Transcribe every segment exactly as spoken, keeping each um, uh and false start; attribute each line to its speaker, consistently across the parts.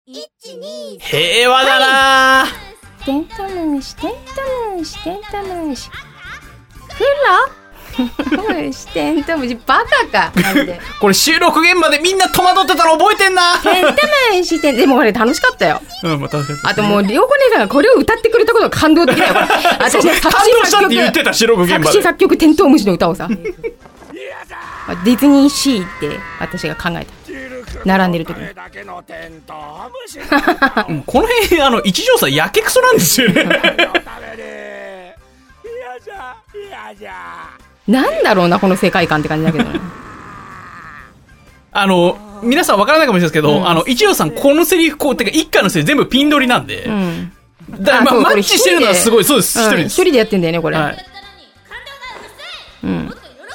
Speaker 1: 平和だな。
Speaker 2: テントムシテントムシテントムシクロムシテントムシバカかマジで
Speaker 1: これ収録現場でみんな戸惑ってたの覚えてんな。
Speaker 2: テントムシテンでもこれ楽しかったよ。
Speaker 1: うん、まあ、楽しかった。
Speaker 2: あともうりょうこ姉さんがこれを歌ってくれたことが感動的だよこれ。私ね、
Speaker 1: 感動したって言ってた収録現場で。
Speaker 2: 作詞作曲テントウムシの歌をさディズニーシーって私が考えた。並んでる時に
Speaker 1: この辺あの一条さんやけくそなんですよね。
Speaker 2: なんだろうなこの世界観って感じだけどね。
Speaker 1: あの皆さんわからないかもしれないですけど、うん、あの一条さんこのセリフこうてか一回のセリフ全部ピン取りなんで、うん、だからまあマッチしてるのはすごい。そうです、一人です。
Speaker 2: 一人でやってんだよねこれ、はい、うん。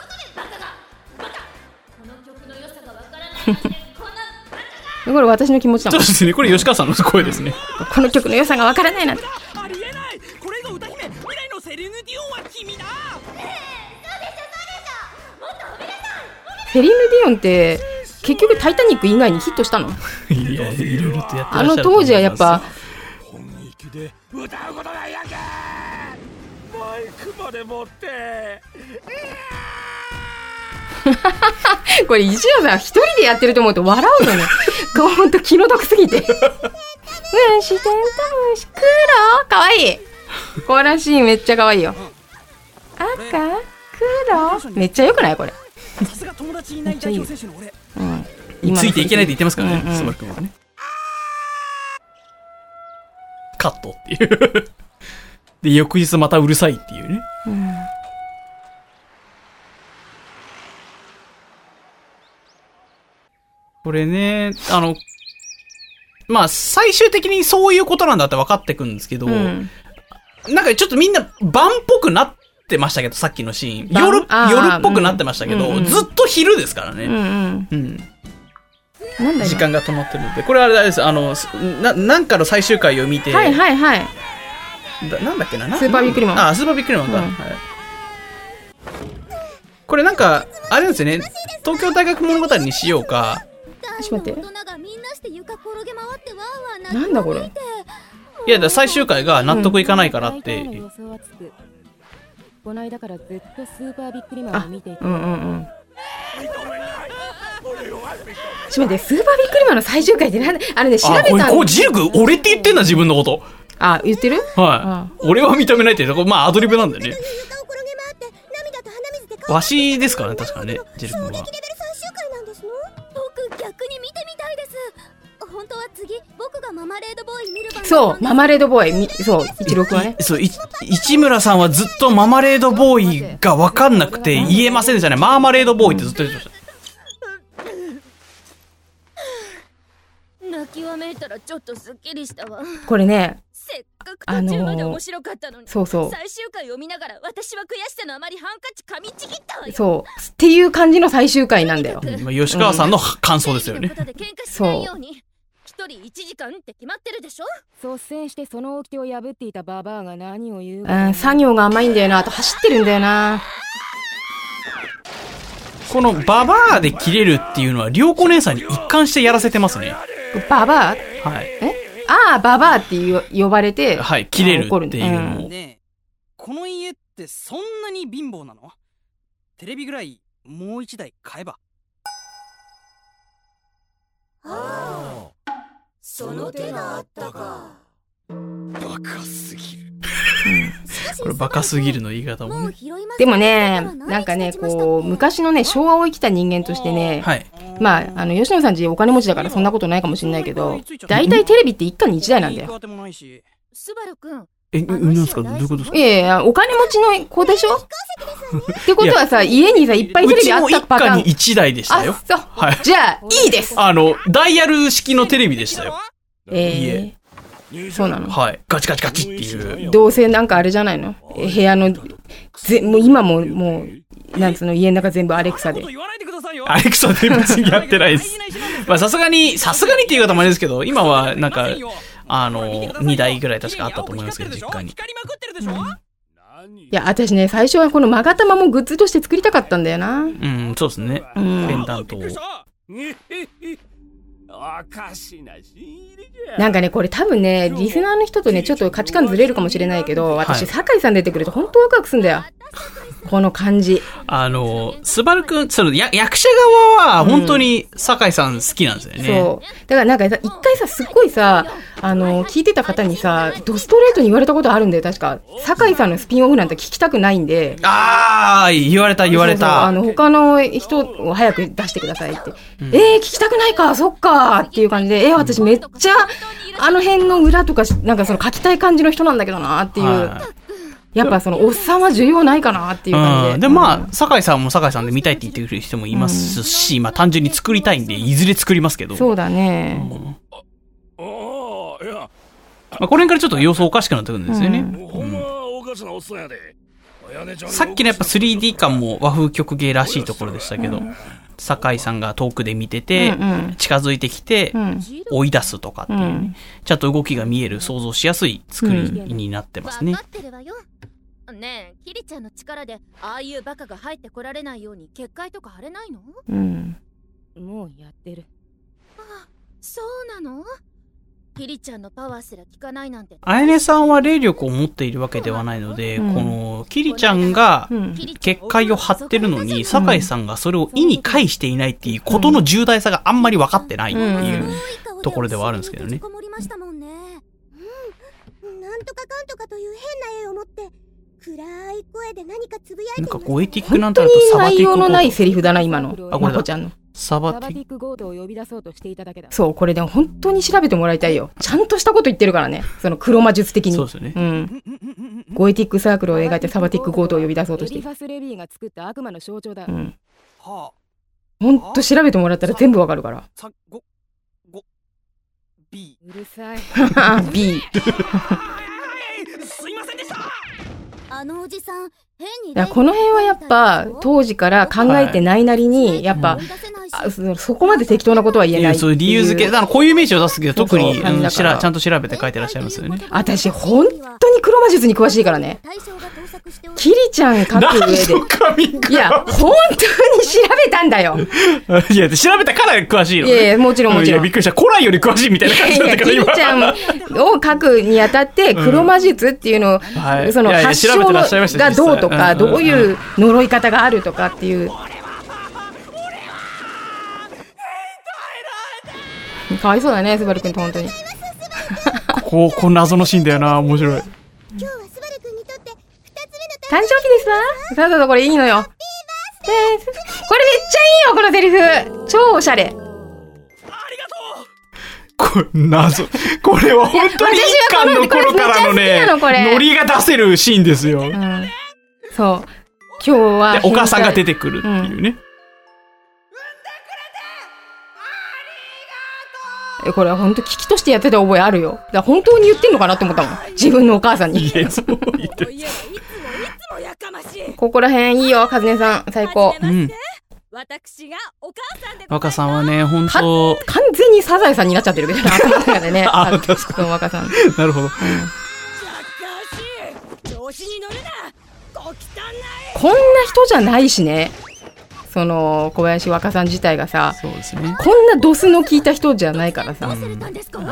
Speaker 2: これ私の気持ちだもん。
Speaker 1: そうですね、これ吉川さんの声ですね。
Speaker 2: この曲の良さがわからないなんて。
Speaker 3: ありえない。これが歌姫未来のセレヌディオンは君だ。
Speaker 2: セリヌディオンって結局タイタニック以外にヒットしたの？
Speaker 1: いや、いろいろとやってらっしゃる。
Speaker 2: あの当時はやっぱ
Speaker 3: 本気で歌うことないやんけ。マイクまで持って。
Speaker 2: これ石野さん一人でやってると思うと笑うのね。ほんと気の毒すぎて。ムシテントムシ黒かわいい。このシーンめっちゃかわいいよ。赤黒めっちゃよくないこれ。
Speaker 3: さすが友達いない代表選手の俺。
Speaker 1: うん。ついていけないって言ってますからね、スバル君はね。カットっていう。で翌日またうるさいっていうね。うん。これね、あの、まあ、最終的にそういうことなんだって分かってくんですけど、うん、なんかちょっとみんな晩っぽくなってましたけど、さっきのシーン。夜、夜っぽくなってましたけど、うんうん、ずっと昼ですからね。うんうんうん、なんだ時間が止まってるので。これはあれです、あの、な、なんかの最終回を見て、
Speaker 2: はいはいはい。
Speaker 1: だなんだっけな
Speaker 2: スーパービックリマン。
Speaker 1: あ、スーパービックリマンか。うんはい、これなんか、あれですよね、東京大学物語にしようか、
Speaker 2: ちょっと待って。なんだこれ。
Speaker 1: いやだ最終回が納得いかないからって。
Speaker 2: この間からずっとスーパービックリマンを見ていて。うんうんうん。ちょっと待って、スーパービックリマンの最終回ってなんで、あれね調べたん。
Speaker 1: あ、これジルク俺って言ってんだ自分のこと。
Speaker 2: あ、言ってる？
Speaker 1: はい。俺は認めないってまあアドリブなんだよね。わしですからね確かねジルクは。
Speaker 4: 逆に見てみたいです。本当は次僕がママレードボーイ見る番。
Speaker 2: そうママレードボーイみそう一六はね。
Speaker 1: そう市村さんはずっとママレードボーイが分かんなくて言えませんでしたね。マーマレードボーイってずっと言ってました。
Speaker 4: 泣きわめいたらちょっとすっきりしたわ。
Speaker 2: これね。
Speaker 4: せっかく途中まで面白かったのに、
Speaker 2: あのー、そうそう
Speaker 4: 最終回を見ながら私は悔しさのあまりハンカチ噛みちぎったわよ。
Speaker 2: そうっていう感じの最終回なんだよ。
Speaker 1: まあ、吉川さんの感想ですよね。
Speaker 4: そう一人いちじかんって決まってるでしょ。
Speaker 2: 率先してその掟を破っていたババアが何を言うか、うん、作業が甘いんだよな。あと走ってるんだよな。
Speaker 1: このババアで切れるっていうのは涼子姉さんに一貫してやらせてますね。
Speaker 2: ババア
Speaker 1: はい
Speaker 2: えああ、ババアって呼ばれて、
Speaker 1: はい、切れるっていうのを、うん、
Speaker 3: ねえ、この家ってそんなに貧乏なの？テレビぐらいもう一台買えば。
Speaker 4: ああ、その手があったか。
Speaker 3: バカすぎる。
Speaker 1: これバカすぎるの言い方もね。
Speaker 2: でもね、なんかね、こう昔のね昭和を生きた人間としてね、はい、まああの吉野さんちお金持ちだからそんなことないかもしれないけど、だいたいテレビって一家に一台なんだよ。
Speaker 4: スバルくん。
Speaker 1: え、なんですかどういうことですか？
Speaker 2: いやいやお金持ちの子でしょ。ってことはさ家にさいっぱいテレビあったパターン。
Speaker 1: うちも一家に一台でしたよ。
Speaker 2: あ、そう。はい、じゃあいいです。
Speaker 1: あのダイヤル式のテレビでしたよ。
Speaker 2: えー。そうなの。
Speaker 1: はい。ガチガチガチっていう。
Speaker 2: どうせなんかあれじゃないの？部屋のぜもう今ももうなんつうの家の中全部アレクサで。
Speaker 1: アレクサで別にやってないです。まあさすがにさすがにっていう方もあれですけど、今はなんかあのにだいぐらい確かあったと思いますけど実家に。
Speaker 2: うん、いや私ね最初はこのマガタマもグッズとして作りたかったんだよな。
Speaker 1: うんそうですね。うん、ペンダントを。
Speaker 2: なんかね、これ多分ね、リスナーの人とね、ちょっと価値観ずれるかもしれないけど、私、酒井さん出てくると本当ワクワクするんだよ。この感じ。
Speaker 1: あの、スバルくん、その、や、役者側は、本当に、酒井さん好きなんですよね。
Speaker 2: うん、そう。だからなんか、一回さ、すっごいさ、あの、聞いてた方にさ、ドストレートに言われたことあるんだよ、確か。酒井さんのスピンオフなんて聞きたくないんで。
Speaker 1: ああ、言われた、言われた。そうそう、
Speaker 2: あの、他の人を早く出してくださいって。うん、えー、聞きたくないか、そっか、っていう感じで、えー、私めっちゃ、あの辺の裏とか、なんかその書きたい感じの人なんだけどな、っていう。はい、やっぱそのおっさんは需要ないかなっていう感じで。
Speaker 1: うん、で、まあ、酒井さんも酒井さんで見たいって言ってくる人もいますし、うん、まあ単純に作りたいんで、いずれ作りますけど。
Speaker 2: そうだね。うん、
Speaker 1: まあ、これからちょっと様子おかしくなってくるんですよね。うん、さっきのやっぱ スリーディー 感も和風曲芸らしいところでしたけど、うん、酒井さんが遠くで見てて、うんうん、近づいてきて、うん、追い出すとかっていう、ね、うん、ちゃんと動きが見える、想像しやすい作りになってますね。
Speaker 4: うん、ねえ、キリちゃんの力でああいうバカが入ってこられないように結界とか張れないの？
Speaker 2: うん。
Speaker 4: もうやってる。あ、そうなの？キリちゃんのパワーすら効かないなんて。
Speaker 1: あやねさんは霊力を持っているわけではないので、うん、このキリちゃんが結界を張ってるのに、うん、酒井さんがそれを意に介していないっていうことの重大さがあんまり分かってないっていうところではあるんですけどね。
Speaker 4: うん、なんとかかんとかという変な絵を持って暗い声で何かつぶやいています。
Speaker 1: なんかゴエティックなんたらとサバティック。
Speaker 2: 内容のないセリフだな、今の。
Speaker 1: あ、これだ。
Speaker 2: まこちゃんの。
Speaker 1: サバティッ
Speaker 2: クゴードを呼び出そうとしていただけだ。そう、これでも本当に調べてもらいたいよ。ちゃんとしたこと言ってるからね。その黒魔術的に。
Speaker 1: そうですよね。
Speaker 2: うん。ゴエティックサークルを描いてサバティックゴードを呼び出そうとしている。
Speaker 5: エリファス・レビーが作った悪魔の象徴だ。
Speaker 2: うん。はあ。本当調べてもらったら全部わかるから。さ、ご、
Speaker 4: ご、B。
Speaker 5: うるさい。
Speaker 2: B。
Speaker 4: すいませんでした。あのおじさん変に。
Speaker 2: いや、この辺はやっぱ当時から考えてないなりに、はい、やっぱ、うん、あ そ, そこまで適当なことは言えない。いや、
Speaker 1: そう理由付け、だからこういう名詞を出すけど特にそうそう、うん、ちゃんと調べて書いてらっしゃいますよね。
Speaker 2: 私本当に黒魔術に詳しいからね。キリちゃん書く上で。いや、本当に調べたんだよ。
Speaker 1: いや、調べたから詳しいの、ね。
Speaker 2: いやいや、もちろんもちろん。
Speaker 1: いや、びっくりした。古来より詳しいみたいな感じだったから。
Speaker 2: いやいや、キリちゃんを書くにあたって、黒魔術っていうのを、うん、はい、その発祥がどうとか、どういう呪い方があるとかっていう。かわいそうだね、スバル君って本当に。
Speaker 1: ここ、こ謎のシーンだよな、面白い。
Speaker 4: 今日はスバル君にとってふたつ
Speaker 2: 誕生日ですわ。そうそうそう、これいいのよ。これめっちゃいいよ、このセリフ。超おしゃれ。ありが
Speaker 1: とう。これ、謎。これは本当に一巻の頃からのね、ノリが出せるシーンですよ。うん、
Speaker 2: そう。今日は。
Speaker 1: お母さんが出てくるっていうね。
Speaker 2: うん、これは本当聞きとしてやってた覚えあるよ。だから本当に言ってんのかなと思ったもん。自分のお母さんに。
Speaker 1: いや、そう言ってる。
Speaker 2: ここら辺いいよ、カズネさん。最高。うん。
Speaker 4: 私がお母さんで。
Speaker 1: 若さんはね、本当
Speaker 2: 完全にサザエさんになっちゃってるけどね。頭の中でね。
Speaker 1: あ、確かに。
Speaker 2: 若さん。
Speaker 1: なるほど。うん、
Speaker 4: 調子に乗るな。ご汚い。
Speaker 2: こんな人じゃないしね。その小林若さん自体がさ、
Speaker 1: そうですね。
Speaker 2: こんなドスの効いた人じゃないからさ。うん、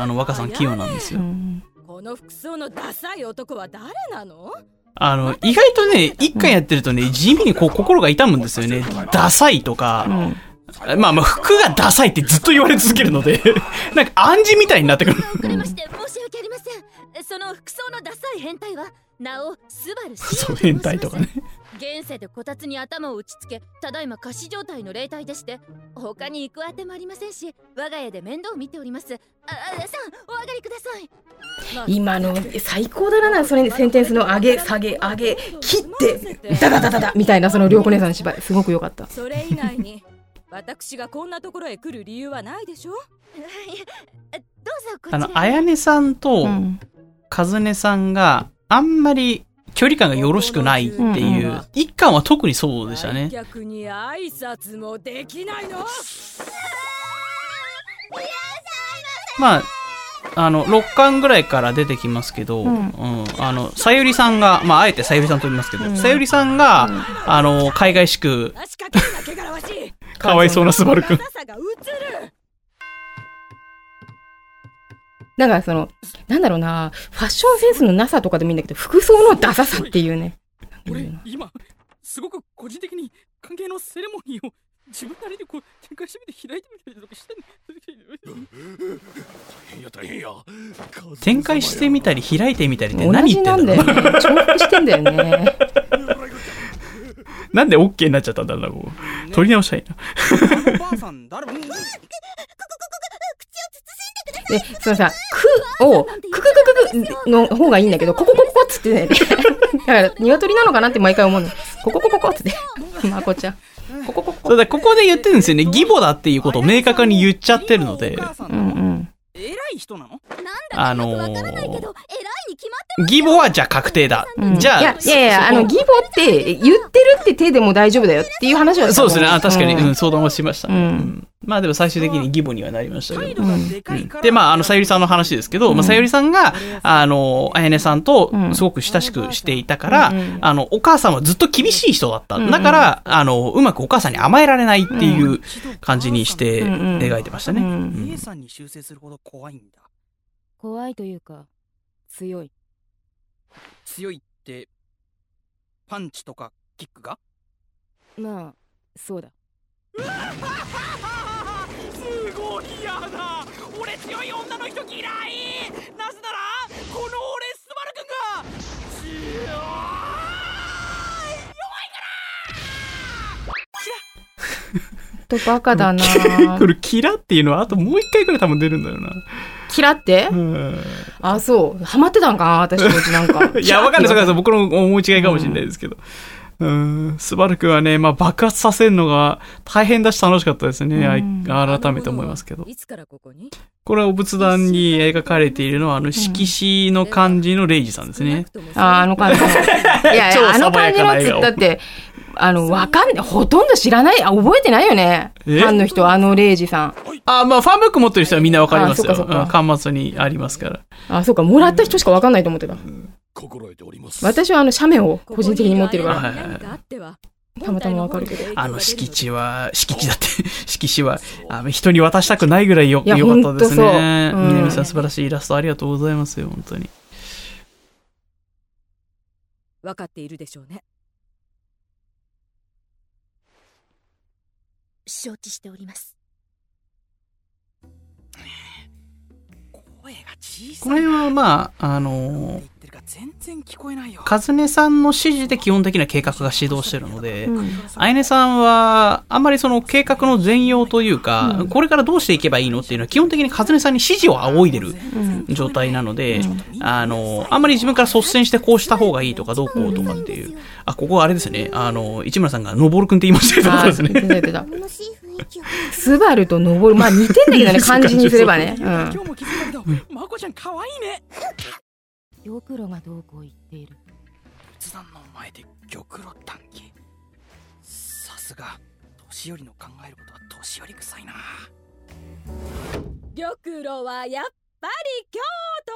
Speaker 1: あの若さん器用なんですよ。うん、
Speaker 4: この服装のダサい男は誰なの？
Speaker 1: あの、意外とね、一回やってるとね、地味にこう心が痛むんですよね。ダサいとか、うん、まあまあ服がダサいってずっと言われ続けるので、なんか暗示みたいになってくる。
Speaker 4: 遅れまして申し訳ありません。その服装のダサい変態は、なおスバルシー。
Speaker 1: そう、変態とかね。
Speaker 4: 現世でこたつに頭を打ちつけ、ただいま仮死状態の霊体でして、他に行くあてもありませんし、我が家で面倒を見ております。あ、あさん、お上がりください。
Speaker 2: 今の最高だな、それセンテンスの上げ下げ上げ切ってダダダダダみたいなその涼子姉さんの芝居すごく良かった。
Speaker 5: それ以外に私がこんなところへ来る理由はないでしょ。どう
Speaker 4: ぞこちら。
Speaker 1: あの綾音さんと和音さんがあんまり距離感がよろしくないっていう、うんうん、一巻は特にそうでしたね。
Speaker 5: 逆に挨拶もできないの。
Speaker 1: まああのろっかんぐらいから出てきますけど、うんうん、あのさゆりさんが、まああえてさゆりさんと言いますけど、うん、さゆりさんが、うん、あの海外しくかわいそうなスバルくん。
Speaker 2: だからその、なんだろうな、ファッションセンスのなさとかでもいいんだけど、服装のダサさっていうね。
Speaker 3: 俺、今、すごく個人的に関係のセレモニーを自分なりにこう展開してみて開いてみたりとかしてんの。大変や大変や。
Speaker 1: 展開してみたり開いてみたりって
Speaker 2: 同
Speaker 1: 何
Speaker 2: じ
Speaker 1: 言ってんだろう。
Speaker 2: なんだよね。重複してんだよね。
Speaker 1: なんで OK になっちゃったんだろうな、こう。取り直したいな。
Speaker 3: あのばあさん誰も。
Speaker 2: で、そのさ、くを、くくくくくの方がいいんだけど、こここここっつってね。だから、鶏なのかなって毎回思うの。こここここっつって。まこちゃん。ここここ。
Speaker 1: そうだ、ここで言ってるんですよね。義母だっていうことを明確に言っちゃってるので。
Speaker 2: うんうん。
Speaker 3: 偉い人なの？
Speaker 1: あのー、
Speaker 4: わからないけど偉いに決まって
Speaker 1: 義母はじゃあ確定だ。
Speaker 2: うん、
Speaker 1: じゃあ、
Speaker 2: いやいやいや、あの、義母って言ってるって手でも大丈夫だよっていう話は
Speaker 1: そうですね。あ、確かに、
Speaker 2: うん
Speaker 1: うん、相談はしました、ね。
Speaker 2: うん
Speaker 1: うんまあでも最終的に義母にはなりましたけど。
Speaker 3: うんでかいから
Speaker 1: で、まあ、あの、さゆりさんの話ですけど、
Speaker 2: うん
Speaker 1: まあ、さゆりさんが、あの、あやねさんとすごく親しくしていたから、
Speaker 2: うん
Speaker 1: あの、お母さんはずっと厳しい人だった。
Speaker 2: うん
Speaker 1: だから、あの、うまくお母さんに甘えられないっていう感じにして
Speaker 2: うん
Speaker 1: 描いてましたね。
Speaker 2: うん
Speaker 1: うん
Speaker 3: 姉さんに修正するほど怖いんだ。
Speaker 5: 怖いというか強い。
Speaker 3: 強いってパンチとかキックが？
Speaker 5: まあそうだ。
Speaker 3: すごい嫌だ。俺強い女の人嫌い。なぜならこの俺スバルくんが強い弱い
Speaker 2: とバカだな
Speaker 1: これ、キラっていうのはあともう一回くらい多分出るんだよな。
Speaker 2: キラって
Speaker 1: うん
Speaker 2: あ、そう。ハマってたんかな私のうちなんか。
Speaker 1: いや、わかんないです。僕の思い違いかもしれないですけど。うん、スバルくんはね、まあ爆発させるのが大変だし楽しかったですね。あい改めて思いますけど。
Speaker 5: いつからここに？
Speaker 1: これはお仏壇に描かれているのは、あの、色紙の漢字のレイジさんですね。
Speaker 2: あ、あの感じの。いやい
Speaker 1: 超
Speaker 2: や、あの
Speaker 1: 爽や
Speaker 2: 感じのっつ
Speaker 1: かな笑顔
Speaker 2: ったって、あの、わかんない。ほとんど知らない。あ、覚えてないよね。フ
Speaker 1: え
Speaker 2: ァンの人、あのレイジさん。
Speaker 1: あ、まあ、ファンブック持ってる人はみんなわかりますよ。
Speaker 2: あそっかそっか
Speaker 1: うん端末にありますから。
Speaker 2: あ、そうか。もらった人しかわかんないと思ってた。
Speaker 6: 心得ております。
Speaker 2: 私はあの、写メを個人的に持ってるから。
Speaker 1: はいはいはい
Speaker 5: 何かあっては
Speaker 2: たまたまわかるけど。
Speaker 1: あの敷地は、敷地だって、敷地は、あの人に渡したくないぐらいよ、
Speaker 2: いや
Speaker 1: よかったですね。
Speaker 2: ほんとそううん
Speaker 1: 南さん素晴らしいイラストありがとうございますよ、本当に。
Speaker 5: 分かっているでしょうね。
Speaker 4: 承知しております。
Speaker 3: 声が小さい。
Speaker 1: これはまあ、あの
Speaker 3: 言ってるか全然聞こえないよ。
Speaker 1: カズネさんの指示で基本的な計画が始動してるので、
Speaker 2: うん
Speaker 1: あやねさんは、あんまりその計画の全容というか、
Speaker 2: うん
Speaker 1: これからどうしていけばいいのっていうのは基本的にカズネさんに指示を仰いでる
Speaker 2: うん
Speaker 1: 状態なので、あの、あんまり自分から率先してこうした方がいいとかどうこうとかっていう、あ、ここはあれですね、あの、市村さんがのぼるくんって言いましたけど、
Speaker 2: あ
Speaker 1: そうですね。
Speaker 2: 言ってた言ってた。スバルとノボル、まあ似てんだけどね、漢字にすればね。
Speaker 3: 今日も気づいたけど、まこちゃん可愛いね。
Speaker 5: 玉露がどうこう言っている。
Speaker 3: 仏壇の前で玉露短期。さすが年寄りの考えることは年寄り臭いな。
Speaker 5: 玉露はやっぱり京都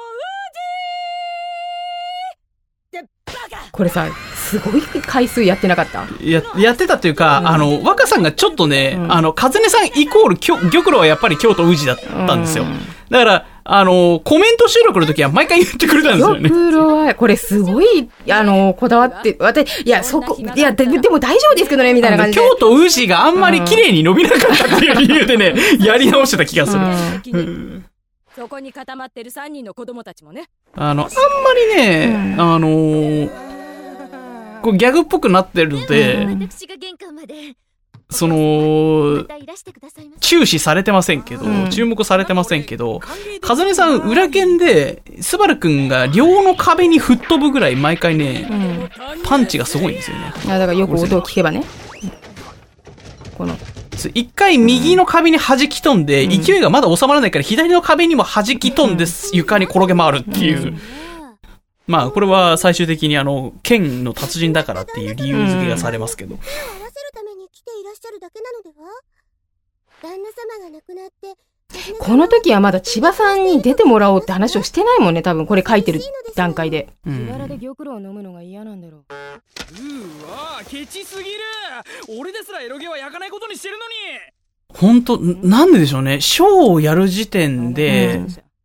Speaker 5: 宇治ってバカ。
Speaker 2: これさ、すごい回数やってなかった
Speaker 1: や、やってたというか、
Speaker 2: うん
Speaker 1: あの、若さんがちょっとね、
Speaker 2: うん
Speaker 1: あの、カズネさんイコールきょ玉露はやっぱり京都宇治だったんですよ。
Speaker 2: うん
Speaker 1: だから、あの、コメント収録の時は毎回言ってくれたんですよね。
Speaker 2: 玉露は、これすごい、あの、こだわって、私、いや、そこ、いや、ででも大丈夫ですけどね、みたいな感じで。
Speaker 1: 京都宇治があんまり綺麗に伸びなかったっていう理由でね、やり直してた気がする。
Speaker 2: うん
Speaker 1: うん
Speaker 5: そこに固まってる三人の子供たちもね。
Speaker 1: あの、あんまりね、
Speaker 2: うん
Speaker 1: あのーこうギャグっぽくなってるので、
Speaker 4: 私が玄関まで
Speaker 1: その
Speaker 4: ま、たいらしてくださいませ。
Speaker 1: 注視されてませんけど、
Speaker 2: うん
Speaker 1: 注目されてませんけど、カズネさん裏剣で、スバルくんが両の壁に吹っ飛ぶぐらい毎回ね、
Speaker 2: うん。
Speaker 1: パンチがすごいんですよね。
Speaker 2: あだからよく音を聞けばね。この、
Speaker 1: 一回右の壁に弾き飛んで、
Speaker 2: うん
Speaker 1: 勢いがまだ収まらないから左の壁にも弾き飛んで、床に転げ回るっていう。
Speaker 2: うん
Speaker 1: まあ、これは最終的にあの、剣の達人だからっていう理由付けがされますけど。
Speaker 7: 手を合わせるために来ていらっしゃるだけなのでは？旦那様が亡くなって
Speaker 2: この時はまだ千葉さんに出てもらおうって話をしてないもんね、多分。これ書いてる段階で。
Speaker 1: う
Speaker 5: 自腹で
Speaker 1: ん。
Speaker 5: 玉露を飲むのが嫌なんだろう。
Speaker 3: うーわケチすぎる。俺ですらエロゲは焼かないことにしてるのに。
Speaker 1: ほんと、なんででしょうね。ショーをやる時点で、
Speaker 2: うん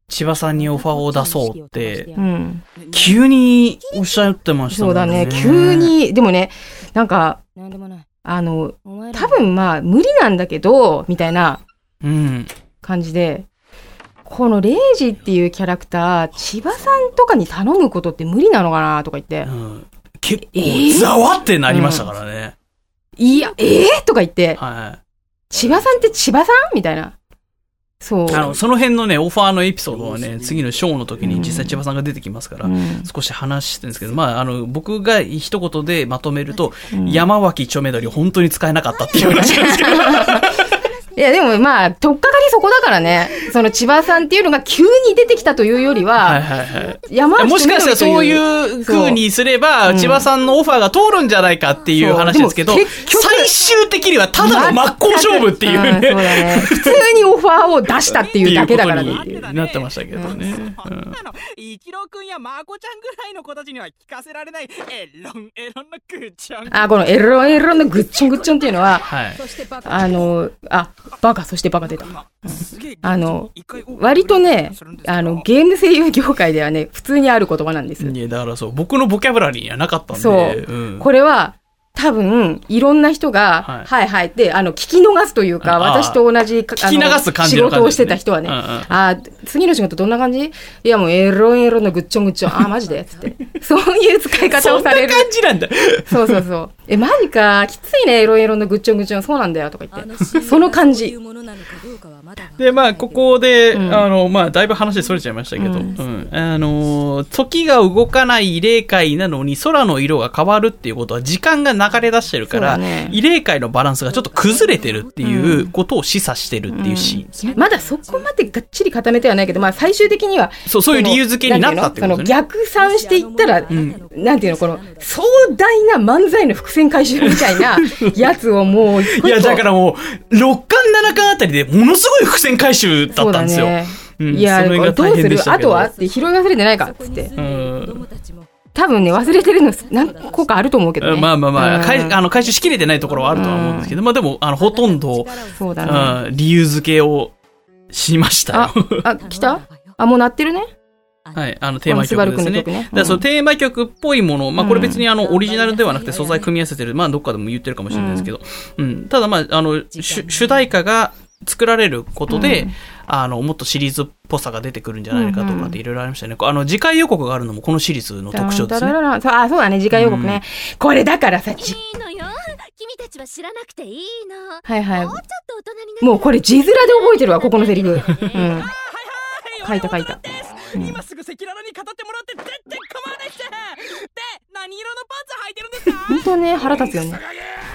Speaker 1: 千葉さんにオファーを出そうって、
Speaker 2: うん、
Speaker 1: 急におっしゃってましたもんね。
Speaker 2: そうだね、急に、でもね、なんか、あの、多分まあ、無理なんだけど、みたいな感じで、うん、このレイジっていうキャラクター、千葉さんとかに頼むことって無理なのかなとか言って。うん、
Speaker 1: 結構、ざわってなりましたからね。
Speaker 2: うん、いや、えー、とか言って、はい、千葉さんって千葉さんみたいな。そう。
Speaker 1: あの、その辺のね、オファーのエピソードはね、次のショーの時に実際千葉さんが出てきますから、うん、少し話してるんですけど、まあ、あの、僕が一言でまとめると、うん、山脇ちょめどり本当に使えなかったっていう話なんですけど。
Speaker 2: いや、でもまあ、とっかかりそこだからね。その千葉さんっていうのが急に出てきたというよりは、はいはいはい、山
Speaker 1: もしかしたらそういう風にすれば、千葉さんのオファーが通るんじゃないかっていう話ですけど、最終的にはただの真っ向勝負っていうね。うん、そうだね。
Speaker 2: 普通にオファーを出したっていうだけだからね。っていう
Speaker 1: なってましたけどね。
Speaker 3: そんなの、一郎くんやまこちゃんぐらいの子たちには聞かせられない、エロンエロンのグッチョン。
Speaker 2: あ、このエロンエロンのグッチョングッチョンっていうのは、はい、あの、あ、バカ、そしてバカ出た。うん、あの、割とね、あの、ゲーム声優業界ではね、普通にある言葉なんです。
Speaker 1: いや、だからそう、僕のボキャブラリーにはなかったんで。
Speaker 2: そう。うん、これは、多分、いろんな人が、はい、はいはいで、あの、聞き逃すというか、私と同じ、
Speaker 1: 聞き流す感じ
Speaker 2: の、ね、仕事をしてた人はね、うんうん、あ、次の仕事どんな感じ？いや、もうエロエロのグッチョングッチョン、あ、マジでつって。そういう使い方をされる。
Speaker 1: そんな感じなんだ。
Speaker 2: そうそうそう。え、マジか、きついね、エロエロのグッチョングッチョン、そうなんだよ、とか言って。その感じ。
Speaker 1: で、まあ、ここで、うん、あの、まあ、だいぶ話それちゃいましたけど、うんうん、あの、時が動かない異例界なのに空の色が変わるっていうことは時間が流れ出してるから、ね、異例界のバランスがちょっと崩れてるっていうことを示唆してるっていうシーンですね、
Speaker 2: うんうん、まだそこまでがっちり固めてはないけど、まあ、最終的には、
Speaker 1: そう、そういう理由付けになったってことですね。
Speaker 2: その逆算していったら、うん、なんていうの、この、壮大な漫才の伏線回収みたいなやつをもう、
Speaker 1: いや、だからもう、ろっかん、ななかんあたりでものすごい伏線回収だったんですよ。ね
Speaker 2: うん、いや、それが大変でしたけどどうするあとはって拾い忘れてないかっつって。うん多分ね、忘れてるの何個かあると思うけどね。
Speaker 1: まあまあまあ、回あの回収しきれてないところはあるとは思うんですけど、まあでも、あの、ほとんど、そうだね、理由付けをしましたよ。
Speaker 2: あ、あ、来たあ、もう鳴ってるね。
Speaker 1: はい、あの、テーマ曲ですね。ねうん、だからそのテーマ曲っぽいもの、まあこれ別にあの、オリジナルではなくて素材組み合わせてる、まあどっかでも言ってるかもしれないですけど、うん。うん、ただまあ、あの、主題歌が作られることで、うん、あの、もっとシリーズっぽさが出てくるんじゃないかとかっていろいろありましたね。あの、次回予告があるのもこのシリーズの特徴ですね。
Speaker 2: あ、そうだね、次回予告ね。うん、これだからさ、いい
Speaker 4: のよ。君たちは知らなくていいの。
Speaker 2: はいはい。
Speaker 4: もうちょっと大人にな
Speaker 2: る。もうこれ字面で覚えてるわ、ここのセリフ。うん。書いた書いた。
Speaker 3: うん、今すぐ赤裸々に語ってもらって全然構わないって。で、何色のパンツ履いてるんですか？
Speaker 2: 本当ね、腹立つよね。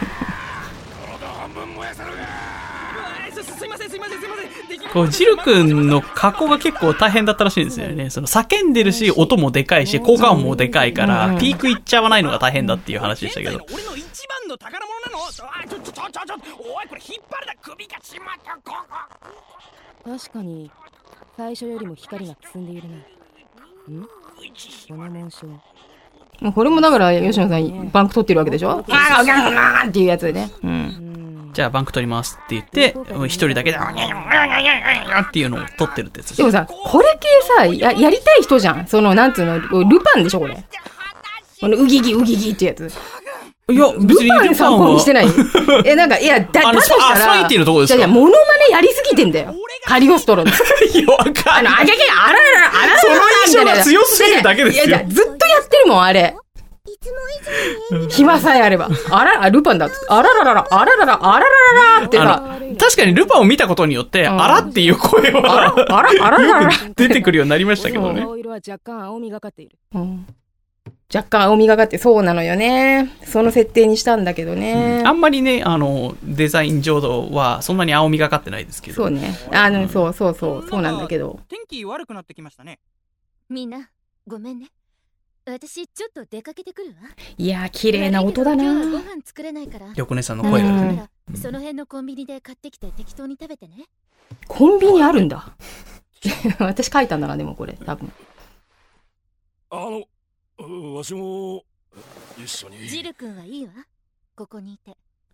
Speaker 3: すいませんすいませんすいません。
Speaker 1: こうジル君の加工が結構大変だったらしいんですよね。その叫んでるし音もでかいし効果音もでかいからピークいっちゃわないのが大変だっていう話でしたけど。
Speaker 3: 俺の一番の宝物なの。あ、ちょちょちょちょちょ。おいこれ引っ張るな首がしまった。ここ。
Speaker 6: 確かに最初よりも光がくすんでいるね。ん？この紋章。
Speaker 2: もうこれもだから吉野さんバンク取ってるわけでしょ。ああガンガンっていうやつでね。うん。
Speaker 1: じゃあバンク取りますって言って、一人だけで、っていうのを取ってるってやつ。
Speaker 2: でもさ、これ系さ、や、やりたい人じゃん。その、なんつうの、ルパンでしょ、これ。この、うぎぎ、うぎぎってやつ。
Speaker 1: いや、別に
Speaker 2: ルパン参考にしてない。え、なんか、いや、だ、だとしたら、
Speaker 1: アスファイティのとこですか？
Speaker 2: いやいや、モノマネやりすぎてんだよ。カリオストロの。い
Speaker 1: や、わかんない。
Speaker 2: あの、あげげ、あららら、あららら。
Speaker 1: その印象が強すぎるだけですよ。
Speaker 2: いや、ずっとやってるもん、あれ。暇さえあれば。あら、ルパンだ。あらららら、あららら、あららららってさ。
Speaker 1: 確かにルパンを見たことによって、うん、あらっていう声は、
Speaker 2: あら、あら、あららら
Speaker 1: 出てくるようになりましたけどね。
Speaker 6: 青色は若干青みがかっている。
Speaker 2: うん、若干青みがかって、そうなのよね。その設定にしたんだけどね。
Speaker 1: うん、あんまりね、あの、デザイン上はそんなに青みがかってないですけど。
Speaker 2: そうね。あの、うん、そうそうそう、そうなんだけど。
Speaker 3: 天気悪くなってきましたね。
Speaker 4: みんな、ごめんね。私ちょっと出かけてくるわ。
Speaker 2: いやー綺麗な音だな。
Speaker 4: 今日はご飯作れないから。
Speaker 1: 横根さんの声がね、
Speaker 4: うん、その辺のコンビニで買ってきて適当に食べてね。
Speaker 2: コンビニあるんだ。私書いたんだなでもこれ多分。
Speaker 8: あのわしも一緒に。
Speaker 4: ジル君はいいわ。ここにいて。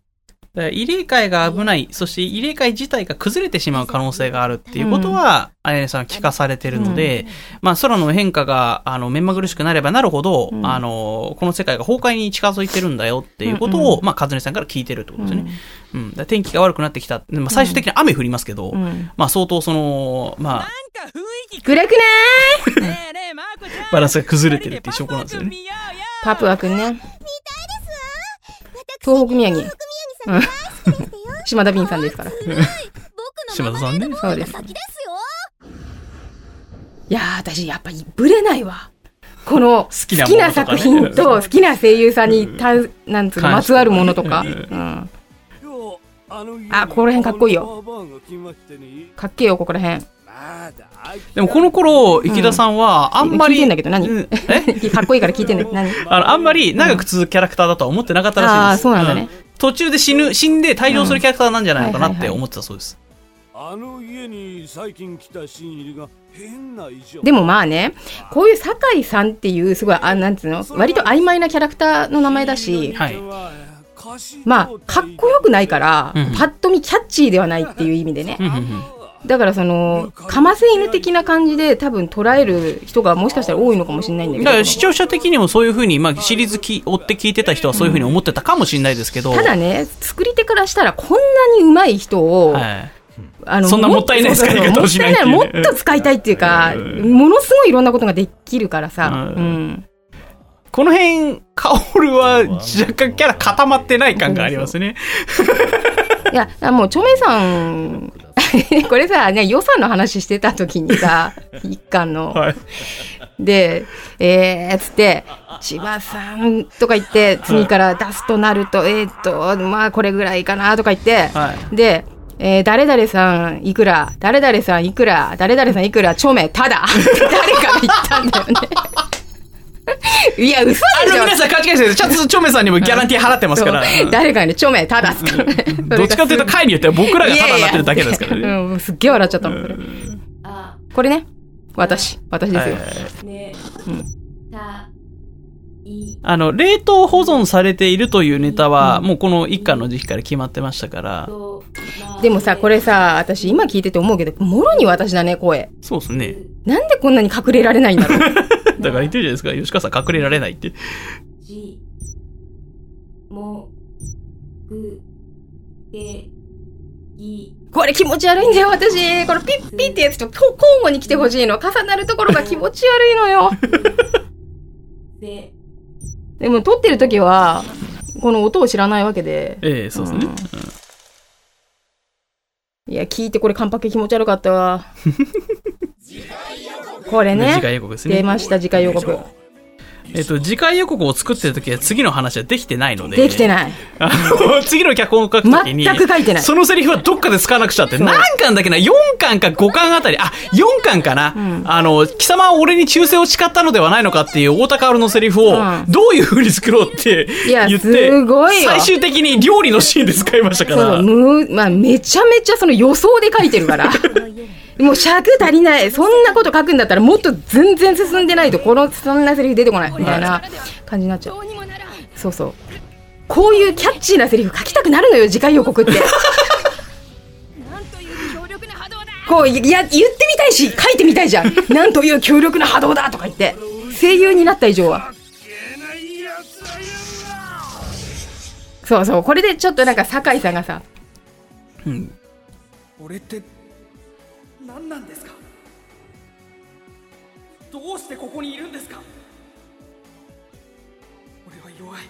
Speaker 1: だから入れ替えが危ない、そして入れ替え自体が崩れてしまう可能性があるっていうことは、あやねさん聞かされてるので、うん、まあ空の変化が、あの、目まぐるしくなればなるほど、うん、あの、この世界が崩壊に近づいてるんだよっていうことを、うんうん、まあ、かずねさんから聞いてるってことですね。うん。うん、だ天気が悪くなってきた。まあ、最終的に雨降りますけど、うん、まあ、相当その、まあ、
Speaker 2: 暗くない？
Speaker 1: バランスが崩れてるっていう証拠なんですよね。
Speaker 2: パプアくんね。東北宮城。うん。島田便さんですから。
Speaker 1: 島田さんね。
Speaker 2: そうです。いやー、私やっぱりぶれないわ。この好きな、好きな作品と好きな声優さんにた、なんつうの、まつわるものとか。うん。あ、ここら辺かっこいいよ。かっけえよ、ここら辺。
Speaker 1: でもこの頃、池田さんはあんまり、
Speaker 2: 聞いてんだけど何？えかっこいいから聞いてんだけど何？
Speaker 1: あの、あんまり長く続くキャラクターだとは思ってなかったらしいんです。
Speaker 2: ああ、そうなんだね。
Speaker 1: 途中で死ぬ、死んで退場するキャラクターなんじゃないのかなって思ってたそうです。
Speaker 8: あの家に最近来た新入りが変な異常。
Speaker 2: でもまあね、こういう酒井さんっていうすごい、あ、なんつうの、割と曖昧なキャラクターの名前だし、
Speaker 1: はい。
Speaker 2: まあ、かっこよくないから、うん、パッと見キャッチーではないっていう意味でね。うんうんうん、だからそのかませ犬的な感じで多分捉える人がもしかしたら多いのかもしれないんだけど、
Speaker 1: だから視聴者的にもそういう風に、まあ、シリーズき追って聞いてた人はそういう風に思ってたかもしれないですけど、
Speaker 2: うん、ただね作り手からしたらこんなに上手い人を、はい、
Speaker 1: あのそんなもったいない使い方をしないっていう、ね、
Speaker 2: もっと使いたいっていうか、うん、ものすごいいろんなことができるからさ、うんうん、
Speaker 1: この辺カオルは若干キャラ固まってない感がありますね。
Speaker 2: いやもうチョメさんこれさ、ね、予算の話してた時にさ一巻の、はい、でえーっつって千葉さんとか言って次から出すとなると、はい、えーっとまあこれぐらいかなとか言って、はい、でえー、誰々さんいくら誰々さんいくら誰々さんいくらチョメただ誰かが言ったんだよね。いや嘘でしょ。
Speaker 1: あの皆さん勘違いしてる。ちゃんとチョメさんにもギャランティー払ってますから。
Speaker 2: 誰かにチョメただっすからね。
Speaker 1: どっちかというと回によっては僕らがただになってるだけですからね。
Speaker 2: いやいやうん、すっげえ笑っちゃったもんこれ。これね私私ですよ。ね
Speaker 1: うんたあの冷凍保存されているというネタは、うん、もうこの一巻の時期から決まってましたから。
Speaker 2: でもさこれさ私今聞いてて思うけどもろに私だね声。
Speaker 1: そうですね。
Speaker 2: なんでこんなに隠れられないんだろう。
Speaker 1: だから言ってるじゃないですか吉川さん隠れられないって。じも
Speaker 2: ぐでぎこれ気持ち悪いんだよ私。これピッピッってやつと交互に来てほしいの。重なるところが気持ち悪いのよ。ででも撮ってる時はこの音を知らないわけで。
Speaker 1: ええそうですね、
Speaker 2: うん、いや聞いてこれカンパケ気持ち悪かったわ。これね
Speaker 1: 次回予告ですね。
Speaker 2: 出ました次回予告。
Speaker 1: えっと次回予告を作ってる時は次の話はできてないので。
Speaker 2: できてない。
Speaker 1: 次の脚本を書く時に
Speaker 2: 全く書いてない。
Speaker 1: そのセリフはどっかで使わなくちゃって何巻だっけなよんかんかごかんあたりあよんかんかな、うん、あの貴様は俺に忠誠を誓ったのではないのかっていう太田薫のセリフをどういう風に作ろうって言って、うん、
Speaker 2: すごいよ
Speaker 1: 最終的に料理のシーンで使いましたから。
Speaker 2: そうむ、まあ、めちゃめちゃその予想で書いてるから。もう尺足りない。そんなこと書くんだったらもっと全然進んでないとこのそんなセリフ出てこないみたいな感じになっちゃう。そうそう。こういうキャッチーなセリフ書きたくなるのよ次回予告って。こういや言ってみたいし書いてみたいじゃん。なんという強力な波動だとか言って声優になった以上は。そうそうこれでちょっとなんか酒井さんがさ、
Speaker 1: うん、
Speaker 3: 俺って何なんですか。どうしてここにいるんですか。俺は弱い。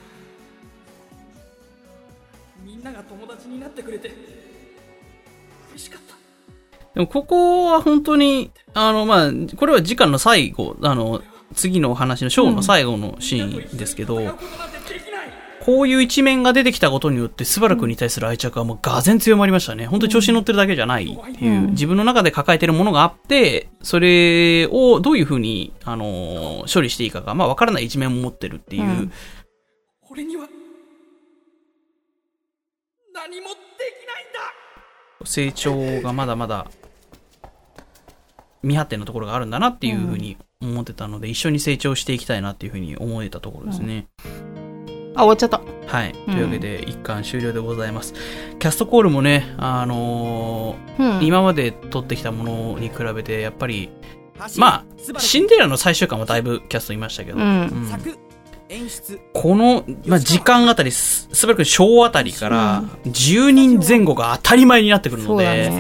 Speaker 3: みんなが友達になってくれて嬉しかった。
Speaker 1: でもここは本当にあのまあこれは次回の最後あの次のお話のショーの最後のシーンですけど、うん、こういう一面が出てきたことによってスバル君に対する愛着はもうがぜん強まりましたね。本当に調子に乗ってるだけじゃないっていう、うん、自分の中で抱えてるものがあってそれをどういうふうに、あのー、処理していいかがまあ分からない一面も持ってるっていう、うん、
Speaker 3: 俺には何もできないんだ。
Speaker 1: 成長がまだまだ未発展のところがあるんだなっていうふうに思ってたので、うん、一緒に成長していきたいなっていうふうに思えたところですね、うん
Speaker 2: あ、終わっちゃった。
Speaker 1: はい。というわけで、一巻終了でございます。キャストコールもね、あのーうん、今まで撮ってきたものに比べて、やっぱり、まあ、シンデレラの最終巻はだいぶキャストいましたけど、うんうん、この、まあ、時間あたり、すばらく章あたりからじゅうにんぜん後が当たり前になってくるので、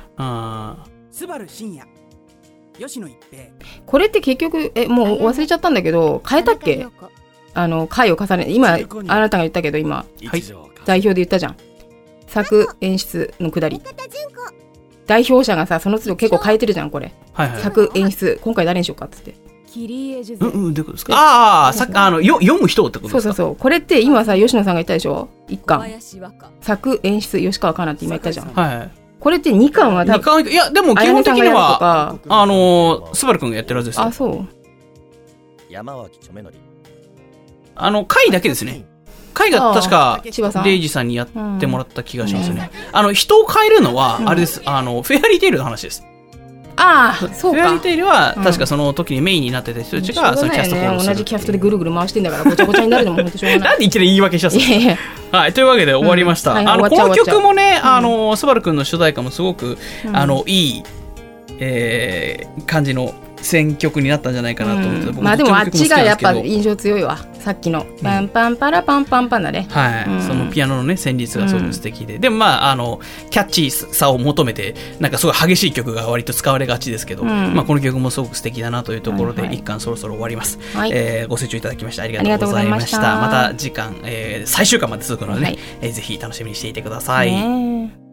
Speaker 2: これって結局、え、もう忘れちゃったんだけど、変えたっけ？あの、回を重ね、今、あなたが言ったけど、今、はい、代表で言ったじゃん。作、演出のくだり。代表者がさ、その都度結構変えてるじゃん、これ。はいはい、作、演出、今回誰にしようかっつって。
Speaker 1: うんうん、どういうことですか？ああ、さあの、よ、読む人ってことですか？
Speaker 2: そうそうそう。これって今さ、吉野さんが言ったでしょ？一巻。作、演出、吉川かなって今言ったじゃん。はい。これって二巻は多分。
Speaker 1: いや、でも基本的には、あの、スバルくんがやってるはずですよ。
Speaker 2: あ、そう。
Speaker 9: 山脇ちょめのり。
Speaker 1: あの、回だけですね。回が確か、レイジさんにやってもらった気がしますね。うん、あの、人を変えるのは、あれです。うん、あの、フェアリーテイルの話です。
Speaker 2: ああ、そうか。
Speaker 1: フェアリーテイルは、確かその時にメインになってた人たちが、うん、そのキャストコールをする。
Speaker 2: 同じキャストでぐるぐる回してんだから、ごちゃごちゃになるのも本当しょうがない。
Speaker 1: なんでいきなり言い訳しちゃったんですか？はい、というわけで終わりました。うんはい、あの、この曲もね、あの、スバルくんの主題歌もすごく、うん、あの、いい、えー、感じの、選曲になったんじゃないかなと思って、うん、
Speaker 2: まあでもあっちがやっぱ印象強いわ。さっきのパンパンパラパンパンパンだね、
Speaker 1: うん、はい、うん、そのピアノのね旋律がすごく素敵で、うん、でもまああのキャッチーさを求めてなんかすごい激しい曲が割と使われがちですけど、うん、まあこの曲もすごく素敵だなというところで、はいはい、一巻そろそろ終わります、はい、えー、ご清聴いただきましてありがとうございました。また次巻、えー、最終巻まで続くのでね、はい、えー、ぜひ楽しみにしていてください。ね